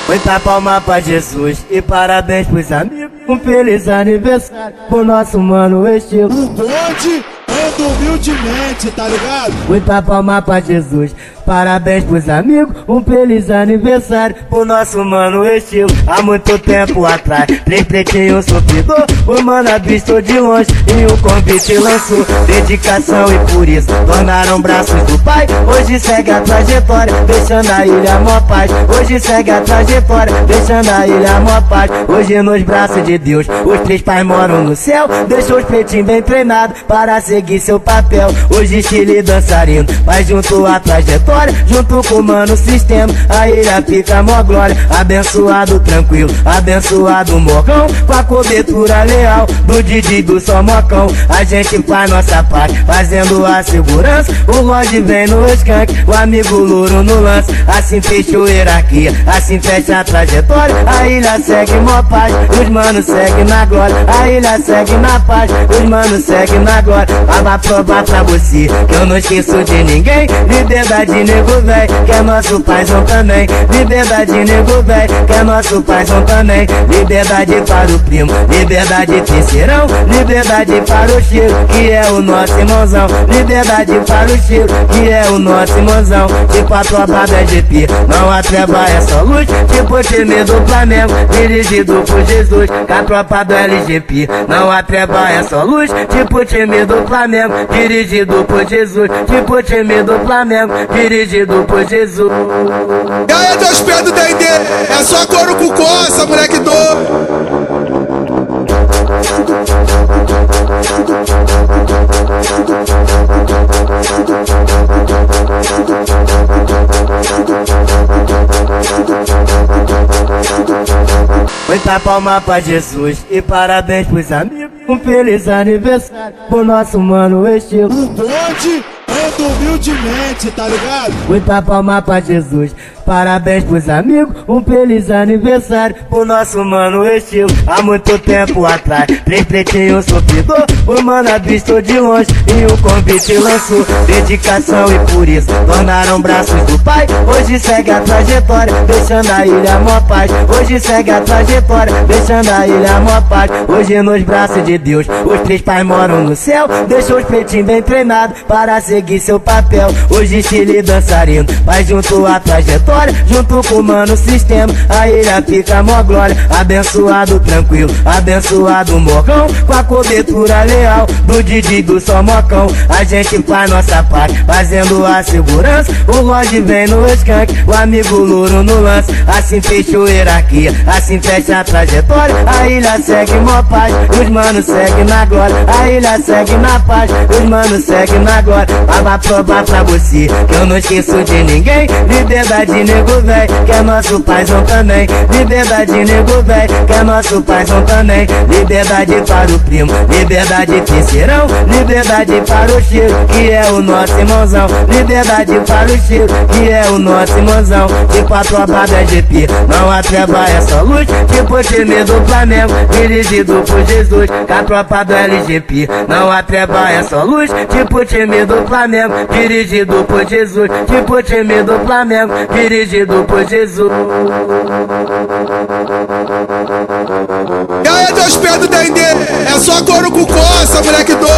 Muita palma pra Jesus e parabéns pros amigos. Um feliz aniversário pro nosso mano estilo. O bonde anda humildemente, tá ligado? Muita palma pra Jesus, parabéns pros amigos. Um feliz aniversário pro nosso mano estilo. Há muito tempo atrás, três pretinhos sofredor. O mano avistou de longe e o convite lançou. Dedicação e por isso tornaram braços do pai. Hoje segue a trajetória, deixando a ilha mó paz. Hoje segue a trajetória, deixando a ilha mó paz. Hoje nos braços de Deus, os três pais moram no céu. Deixou os pretinhos bem treinados para seguir seu papel. Hoje estilo dançarino, mas junto a trajetória, junto com o mano sistema, a ilha fica mó glória. Abençoado, tranquilo, abençoado morcão, com a cobertura leal do Didi do Só Mocão. A gente faz nossa parte, fazendo a segurança. O Lorde vem no skunk, o amigo louro no lance. Assim fechou hierarquia, assim fecha a trajetória. A ilha segue mó paz, os manos seguem na glória. A ilha segue na paz, os manos seguem na glória. Vai provar pra você que eu não esqueço de ninguém. Liberdade, nego véi, que é nosso paizão também. Liberdade, nego véi, que é nosso paizão também. Liberdade para o primo, liberdade terceirão. Liberdade para o Chico, que é o nosso irmãozão. Liberdade para o Chico, que é o nosso irmãozão. Tipo a tropa da GP, não há treva, é só luz. Tipo o time do Flamengo, dirigido por Jesus. Com a tropa do LGP, não há treva, é só luz. Tipo o time do Flamengo, dirigido por Jesus. Tipo o time do Flamengo, dirigido por Jesus. E aí, teus pés do Dendê, é só couro com coça, moleque doido. Muita palma pra Jesus e parabéns pros amigos. Um feliz aniversário pro nosso mano estilo. O bonde anda humildemente, tá ligado? Muita palma pra Jesus, parabéns pros amigos. Um feliz aniversário pro nosso mano estilo. Há muito tempo atrás, três pretinhos sofredor. O mano avistou de longe e o convite lançou. Dedicação e por isso tornaram braços do pai. Hoje segue a trajetória, deixando a ilha mó paz. Hoje segue a trajetória, deixando a ilha mó paz. Hoje nos braços de Deus, os três pais moram no céu. Deixou os pretinhos bem treinados para seguir seu papel. Hoje estilo dançarino, mas junto a trajetória, junto com o mano sistema, a ilha fica mó glória. Abençoado, tranquilo, abençoado morcão, com a cobertura leal do Didi do Só Mocão. A gente faz nossa parte, fazendo a segurança. O Lorde vem no skunk, o amigo louro no lance. Assim fechou hierarquia, assim fecha a trajetória. A ilha segue mó paz, os manos seguem na glória. A ilha segue na paz, os manos seguem na glória. Vai provar pra você que eu não esqueço de ninguém. Liberdade, nego véi, que é nosso paizão também. Liberdade, nego véi, que é nosso paizão também. Liberdade para o primo, liberdade terceirão. Liberdade para o Chico, que é o nosso irmãozão. Liberdade para o Chico, que é o nosso irmãozão. Tipo a tropa da GP, não há treva, é só luz. Tipo o time do Flamengo, dirigido por Jesus. Com a tropa do LGP, não há treva, é só luz. Tipo o time do Flamengo, dirigido por Jesus. Tipo o time do Flamengo, dirigido por Jesus. E aí, teus pés do Dendê, é só couro com coça, moleque doido.